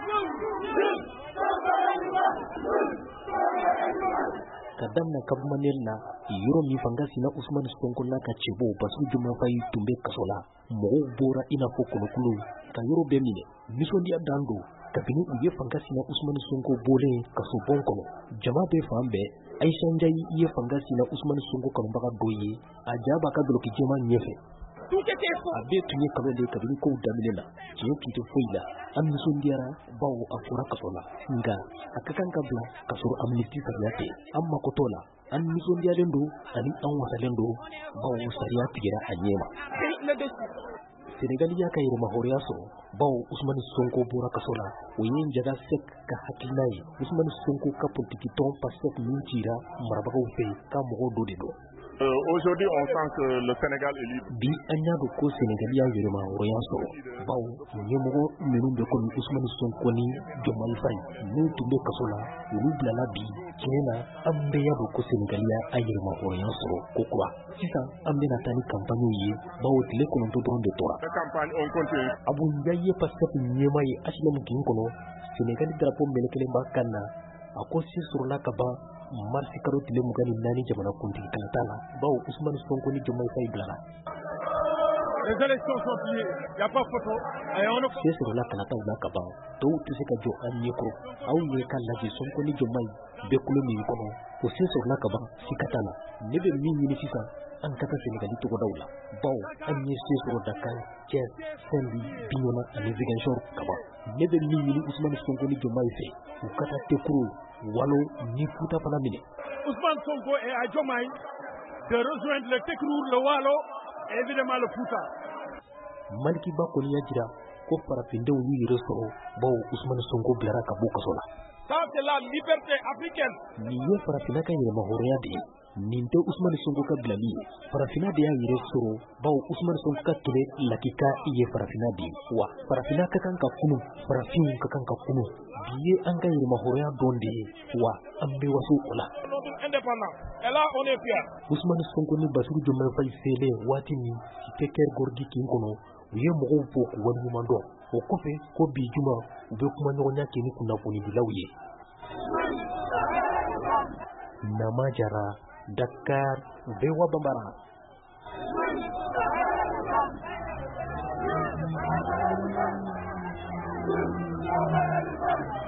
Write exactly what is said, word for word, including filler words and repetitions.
kadamna kabmanel na yoro mi fangasi na Usman Sonko na ka chebo basu juma fay tumbe kasola mo bora ina fo kono kulu ka yoro be mine miso dia dando kabini uye fangasi na Usman Sonko bole kaso bon kono jama be fambe Aisha Njai iye fangasi na Usman Sonko kan baga doye ajaba ka dolo ki jema nyefe abe tunye kabele kabini ko damile la je kito foila am miso ndiara bawo afura kasola nga akakan kabla kasoro amnesty sariyate amma kotola an miso ndiaren do ani an wasalen do bawo sariya tigira anyema Senegal ya kai ruma horiya so bawo Usman Sonko bora kasola oyin jaga sek ka hakilai Usman Sonko ka politiki ton pasek minchira marabaga ufe ka mogo do de do. Euh, Aujourd'hui, on sent que le Sénégal est libre. Bi anya do ko Senegal ya yirma horiya so bawo nye mogo menu de ko Usman Sonko ni Diomaye Faye ni tumbe kasola ulu blala bi kena ambe ya do ko Senegal ya ayirma horiya so kokwa sisa ambe na tani campagne yi bawo tile ko ndo don de tora La campagne on continue. Abu Ndiaye paskat nyema yi aslam kin kono Senegal drapo melekele bakana akosi surla kaba marsi karo tile mugani nani jamana kunti kalatala bawo Usman Sonko ni Diomaye Faye blala. Les élections sont pliées, il n'y a pas photo. Et on a c'est sur la kalata ou la kaba to tu se ka jo anyekro au ye kala je Sonko ni Diomaye be kulo mi kono o c'est sur la kaba sikatala nebe mi ni sisa an kata Senegal to ko dawla bawo an ye c'est sur Dakar Thiès Saint-Louis Bignona ani Ziguinchor kaba nebe mi ni Usman Sonko ni Diomaye Faye o kata tekro walo ni futa pala mine Ousmane Sonko et à Diomaye de rejoindre le Tekrour, le Walo et évidemment le Fouta. Maliki ba ko ni yajira ko farafinde wi resoro bawo Usman Sonko blara ka bu kasola. Ça c'est la liberté africaine. Ni ye farafina kan yema horiya de ninte Usman Sonko ka blali farafina de ya yire soro bawo Usman Sonko ka tule lakika iye farafina de wa farafina ka kan ka kunu farafin ka kan ka kunu biye an ga yema horiya donde wa ambe wasu ola indépendant et là on est fier. Usman Sonko ni Bassirou Diomaye Faye sele wati ni teker gorgi kin kono uye mogo fo ku wani mando o kofe ko bi juma ube kuma nyonya kini kuna foni dilawye Namajara Dakar Bewa Bambara